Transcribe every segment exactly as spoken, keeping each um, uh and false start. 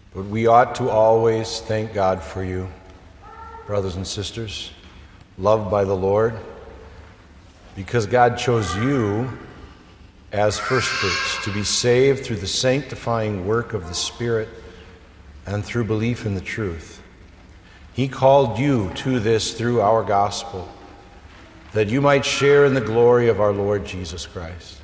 But we ought to always thank God for you, brothers and sisters, loved by the Lord, because God chose you as firstfruits to be saved through the sanctifying work of the Spirit and through belief in the truth. He called you to this through our gospel, that you might share in the glory of our Lord Jesus Christ.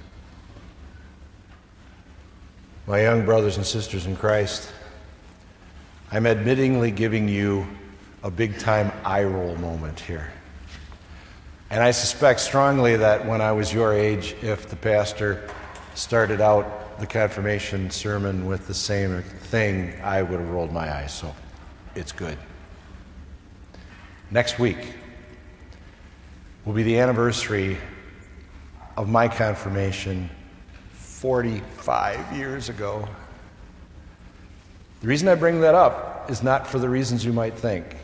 My young brothers and sisters in Christ, I'm admittingly giving you a big-time eye-roll moment here. And I suspect strongly that when I was your age, if the pastor started out the confirmation sermon with the same thing, I would have rolled my eyes, so it's good. Next week will be the anniversary of my confirmation forty-five years ago. The reason I bring that up is not for the reasons you might think.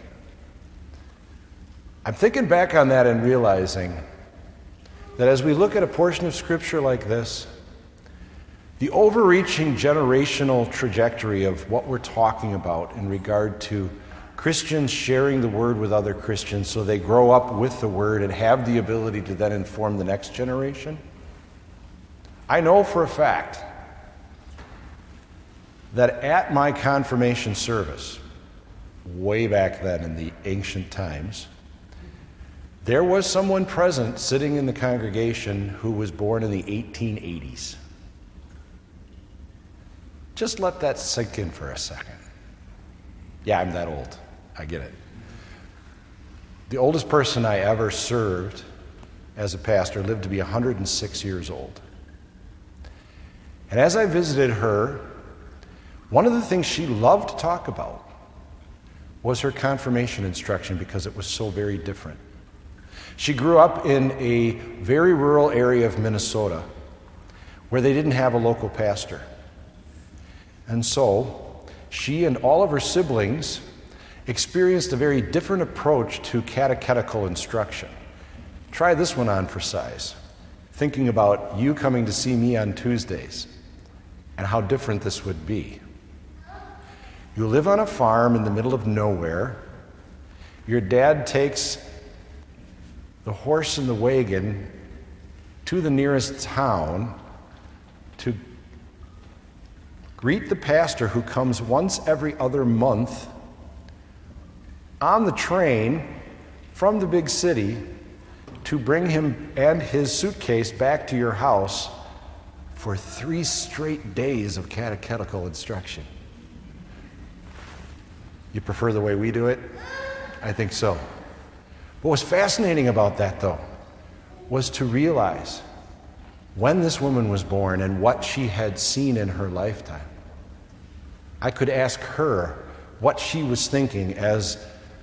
I'm thinking back on that and realizing that as we look at a portion of Scripture like this, the overreaching generational trajectory of what we're talking about in regard to Christians sharing the Word with other Christians so they grow up with the Word and have the ability to then inform the next generation, I know for a fact that at my confirmation service, way back then in the ancient times, there was someone present sitting in the congregation who was born in the eighteen eighties. Just let that sink in for a second. Yeah, I'm that old. I get it. The oldest person I ever served as a pastor lived to be one hundred six years old. And as I visited her, one of the things she loved to talk about was her confirmation instruction because it was so very different. She grew up in a very rural area of Minnesota where they didn't have a local pastor. And so she and all of her siblings experienced a very different approach to catechetical instruction. Try this one on for size, thinking about you coming to see me on Tuesdays and how different this would be. You live on a farm in the middle of nowhere. Your dad takes the horse and the wagon to the nearest town to greet the pastor who comes once every other month on the train from the big city to bring him and his suitcase back to your house for three straight days of catechetical instruction. You prefer the way we do it? I think so. What was fascinating about that, though, was to realize when this woman was born and what she had seen in her lifetime. I could ask her what she was thinking as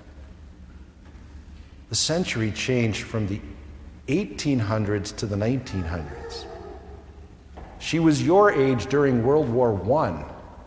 the century changed from the eighteen hundreds to the nineteen hundreds. She was your age during World War One.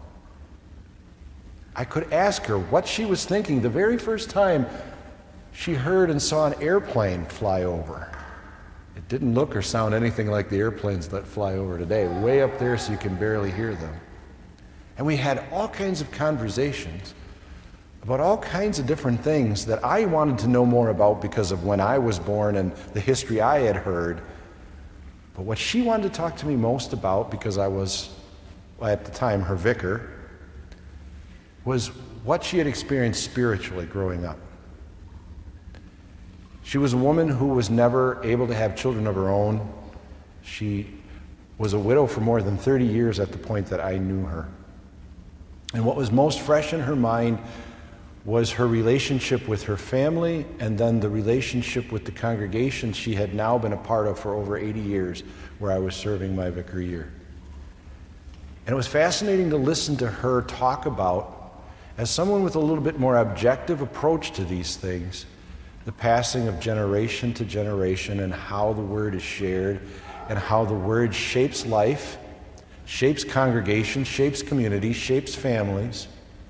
I could ask her what she was thinking the very first time she heard and saw an airplane fly over. It didn't look or sound anything like the airplanes that fly over today, way up there so you can barely hear them. And we had all kinds of conversations about all kinds of different things that I wanted to know more about because of when I was born and the history I had heard. But what she wanted to talk to me most about, because I was, well, at the time, her vicar, was what she had experienced spiritually growing up. She was a woman who was never able to have children of her own. She was a widow for more than thirty years at the point that I knew her. And what was most fresh in her mind was her relationship with her family and then the relationship with the congregation she had now been a part of for over eighty years, where I was serving my vicar year. And it was fascinating to listen to her talk about, as someone with a little bit more objective approach to these things, the passing of generation to generation and how the Word is shared and how the Word shapes life, shapes congregation, shapes community, shapes families.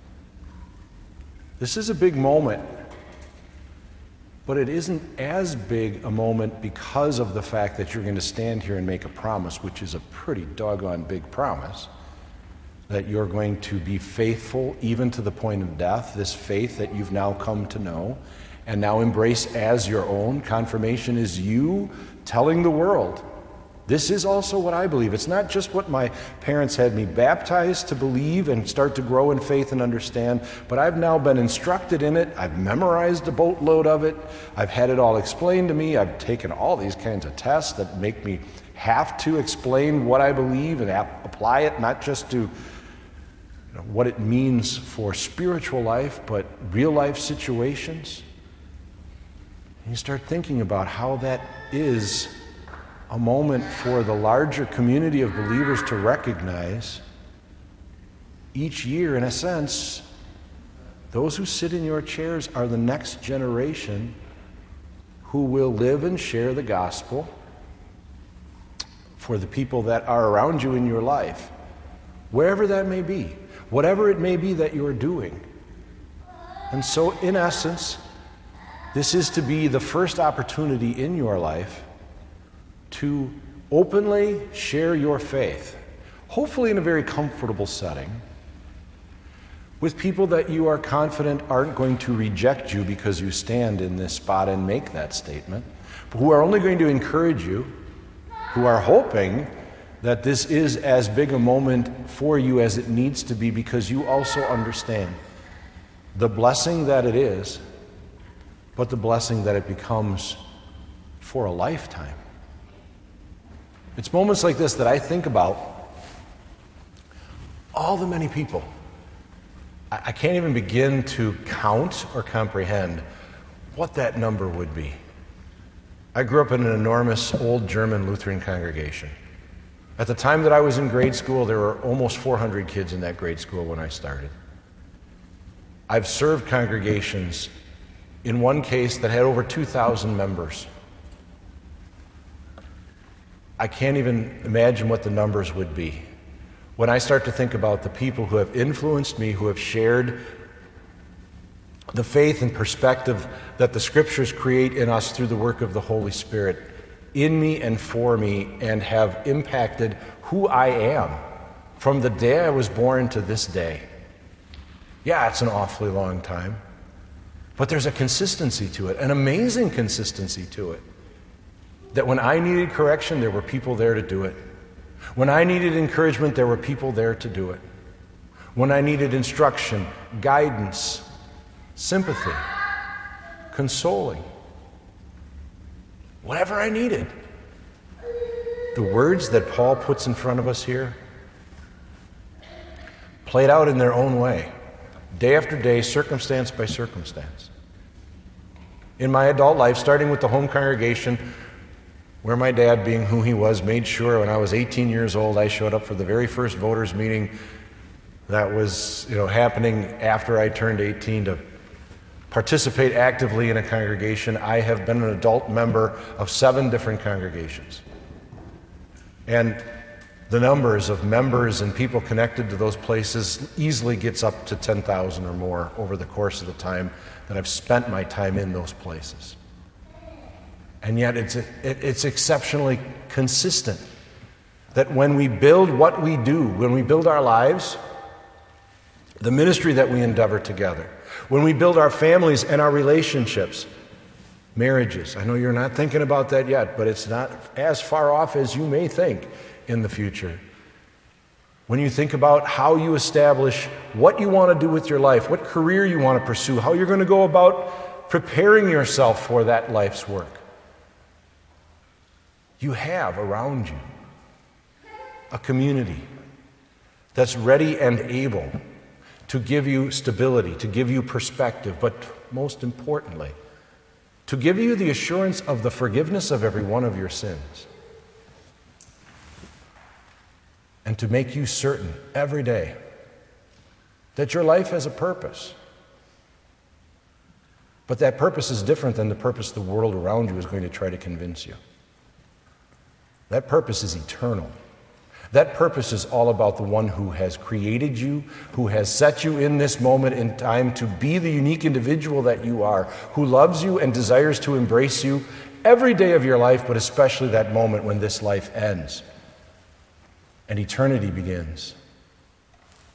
This is a big moment, but it isn't as big a moment because of the fact that you're going to stand here and make a promise, which is a pretty doggone big promise. that you're going to be faithful even to the point of death, this faith that you've now come to know and now embrace as your own. Confirmation is you telling the world, this is also what I believe. It's not just what my parents had me baptized to believe and start to grow in faith and understand, but I've now been instructed in it. I've memorized a boatload of it. I've had it all explained to me. I've taken all these kinds of tests that make me have to explain what I believe and ap- apply it, not just to you know, what it means for spiritual life, but real life situations. And you start thinking about how that is a moment for the larger community of believers to recognize each year, in a sense, those who sit in your chairs are the next generation who will live and share the gospel for the people that are around you in your life, wherever that may be, whatever it may be that you're doing. And so, in essence, this is to be the first opportunity in your life to openly share your faith, hopefully in a very comfortable setting, with people that you are confident aren't going to reject you because you stand in this spot and make that statement, but who are only going to encourage you, who are hoping that this is as big a moment for you as it needs to be, because you also understand the blessing that it is, but the blessing that it becomes for a lifetime. It's moments like this that I think about all the many people. I, I can't even begin to count or comprehend what that number would be. I grew up in an enormous old German Lutheran congregation. At the time that I was in grade school, there were almost four hundred kids in that grade school when I started. I've served congregations, in one case, that had over two thousand members. I can't even imagine what the numbers would be. When I start to think about the people who have influenced me, who have shared the faith and perspective that the Scriptures create in us through the work of the Holy Spirit, in me and for me, and have impacted who I am from the day I was born to this day. Yeah, it's an awfully long time, but there's a consistency to it, an amazing consistency to it. That when I needed correction, there were people there to do it. When I needed encouragement, there were people there to do it. When I needed instruction, guidance, sympathy, consoling, whatever I needed. The words that Paul puts in front of us here played out in their own way, day after day, circumstance by circumstance. In my adult life, starting with the home congregation, where my dad, being who he was, made sure when I was eighteen years old, I showed up for the very first voters meeting that was, you know, happening after I turned eighteen to participate actively in a congregation. I have been an adult member of seven different congregations. And the numbers of members and people connected to those places easily gets up to ten thousand or more over the course of the time that I've spent my time in those places. And yet it's, it, it's exceptionally consistent that when we build what we do, when we build our lives, the ministry that we endeavor together, when we build our families and our relationships, marriages. I know you're not thinking about that yet, but it's not as far off as you may think in the future. When you think about how you establish what you want to do with your life, what career you want to pursue, how you're going to go about preparing yourself for that life's work, you have around you a community that's ready and able to give you stability, to give you perspective, but most importantly, to give you the assurance of the forgiveness of every one of your sins, and to make you certain every day that your life has a purpose. But that purpose is different than the purpose the world around you is going to try to convince you. That purpose is eternal. That purpose is all about the one who has created you, who has set you in this moment in time to be the unique individual that you are, who loves you and desires to embrace you every day of your life, but especially that moment when this life ends and eternity begins.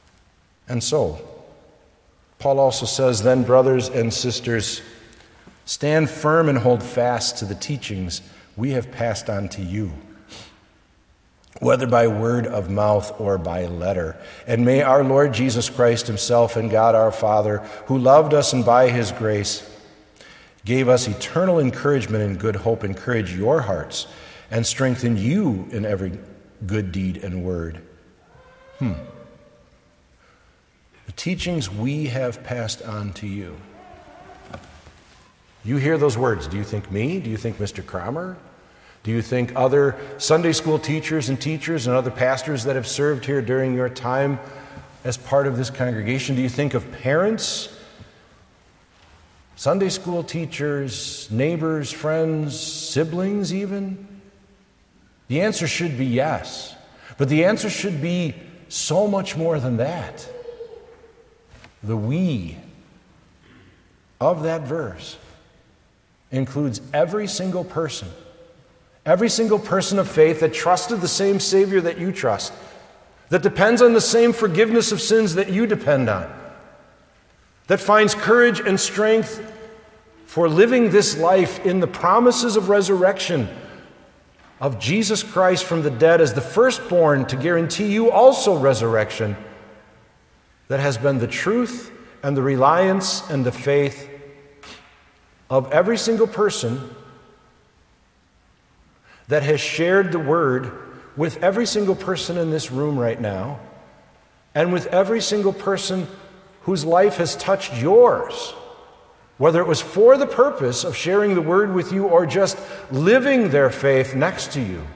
And so, Paul also says, then, brothers and sisters, stand firm and hold fast to the teachings we have passed on to you, whether by word of mouth or by letter. And may our Lord Jesus Christ himself and God our Father, who loved us and by his grace gave us eternal encouragement and good hope, encourage your hearts and strengthen you in every good deed and word. Hmm. The teachings we have passed on to you. You hear those words. Do you think me? Do you think Mister Cromer? Do you think other Sunday school teachers and teachers and other pastors that have served here during your time as part of this congregation? Do you think of parents, Sunday school teachers, neighbors, friends, siblings even? The answer should be yes. But the answer should be so much more than that. The we of that verse includes every single person, every single person of faith that trusted the same Savior that you trust, that depends on the same forgiveness of sins that you depend on, that finds courage and strength for living this life in the promises of resurrection of Jesus Christ from the dead as the firstborn to guarantee you also resurrection, that has been the truth and the reliance and the faith of every single person that has shared the word with every single person in this room right now, and with every single person whose life has touched yours, whether it was for the purpose of sharing the word with you or just living their faith next to you.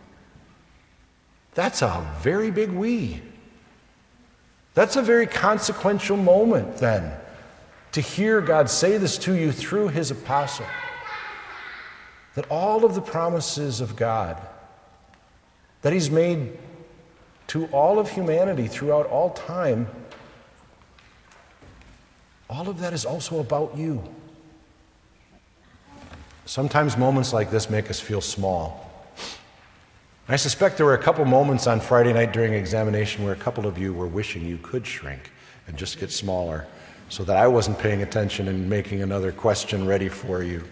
That's a very big we. That's a very consequential moment then, to hear God say this to you through his apostle, that all of the promises of God that he's made to all of humanity throughout all time, all of that is also about you. Sometimes moments like this make us feel small. I suspect there were a couple moments on Friday night during examination where a couple of you were wishing you could shrink and just get smaller so that I wasn't paying attention and making another question ready for you.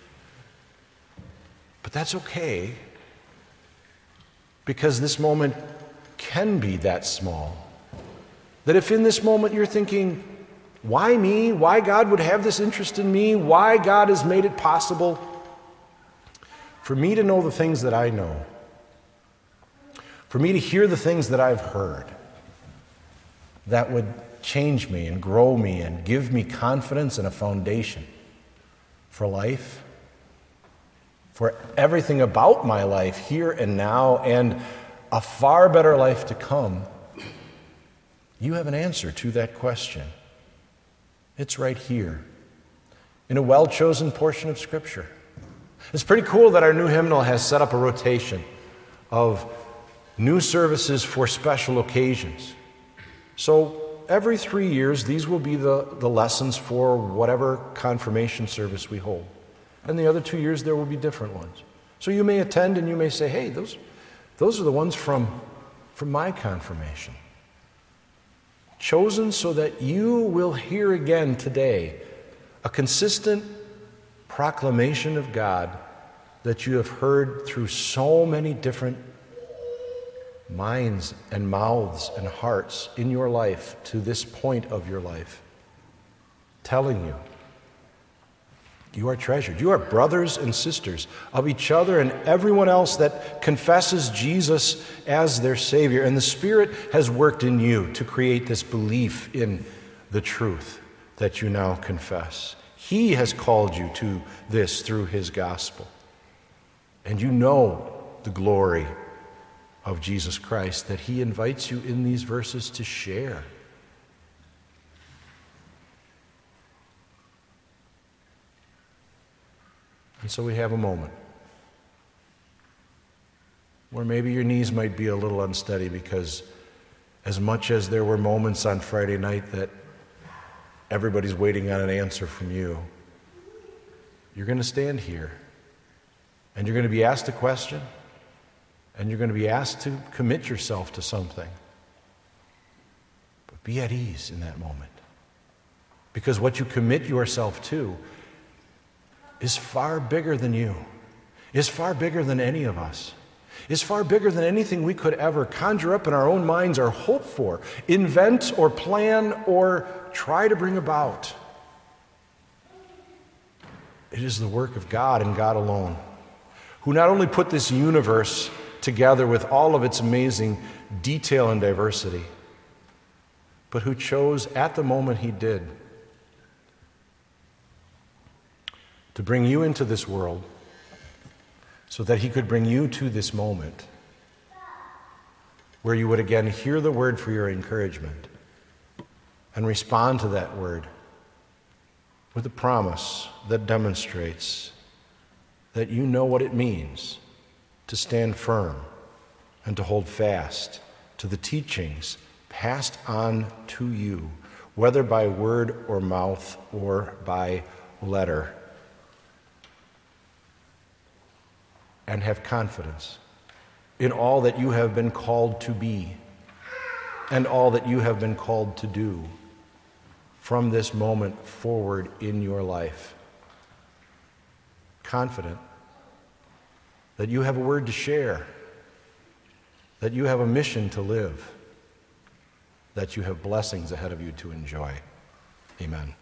But that's okay, because this moment can be that small. That if in this moment you're thinking, why me? Why God would have this interest in me? Why God has made it possible for me to know the things that I know, for me to hear the things that I've heard, that would change me and grow me and give me confidence and a foundation for life, for everything about my life here and now, and a far better life to come. You have an answer to that question. It's right here in a well-chosen portion of Scripture. It's pretty cool that our new hymnal has set up a rotation of new services for special occasions. So every three years, these will be the, the lessons for whatever confirmation service we hold. And the other two years, there will be different ones. So you may attend and you may say, hey, those, those are the ones from, from my confirmation. Chosen so that you will hear again today a consistent proclamation of God that you have heard through so many different minds and mouths and hearts in your life to this point of your life, telling you you are treasured. You are brothers and sisters of each other and everyone else that confesses Jesus as their Savior. And the Spirit has worked in you to create this belief in the truth that you now confess. He has called you to this through his gospel. And you know the glory of Jesus Christ that he invites you in these verses to share. And so we have a moment where maybe your knees might be a little unsteady, because as much as there were moments on Friday night that everybody's waiting on an answer from you, you're going to stand here and you're going to be asked a question and you're going to be asked to commit yourself to something. But But be at ease in that moment. Because what you commit yourself to is far bigger than you, is far bigger than any of us, is far bigger than anything we could ever conjure up in our own minds or hope for, invent or plan or try to bring about. It is the work of God and God alone, who not only put this universe together with all of its amazing detail and diversity, but who chose at the moment he did to bring you into this world so that he could bring you to this moment where you would again hear the word for your encouragement and respond to that word with a promise that demonstrates that you know what it means to stand firm and to hold fast to the teachings passed on to you, whether by word or mouth or by letter. And have confidence in all that you have been called to be and all that you have been called to do from this moment forward in your life. Confident that you have a word to share, that you have a mission to live, that you have blessings ahead of you to enjoy. Amen.